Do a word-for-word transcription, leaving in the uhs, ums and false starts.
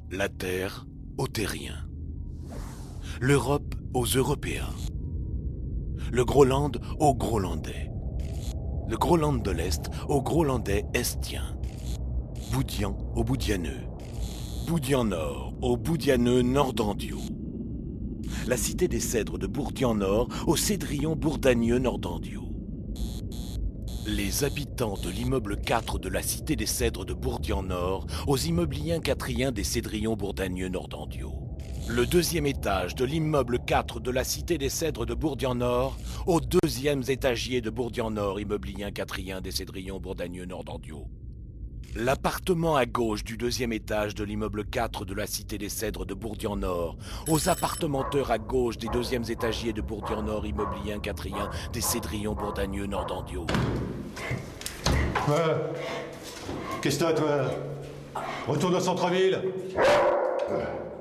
La Terre aux Terriens. L'Europe aux Européens. Le Groenland aux Groenlandais. Le Groenland de l'Est aux Groenlandais estiens. Boudian aux Boudianeux. Boudian Nord aux Boudianeux nordandiaux. La cité des cèdres de Bourdian Nord aux Cédrillons bourdagneux nordandiaux. Les habitants de l'immeuble quatre de la cité des cèdres de Bourdian Nord aux immobiliens quatriens des Cédrillons bourdagneux nordandiaux. Le deuxième étage de l'immeuble quatre de la cité des cèdres de Bourdian Nord aux deuxièmes étagiers de Bourdian Nord immobiliens quatriens des Cédrillons bourdagneux nordandiaux. L'appartement à gauche du deuxième étage de l'immeuble quatre de la cité des cèdres de Bourdian Nord aux appartementeurs à gauche des deuxièmes étagiers de Bourdian Nord immobiliens quatriens des Cédrillons bourdagneux nordandiaux. Ouais. Qu'est-ce que t'as, toi? Retourne au centre-ville.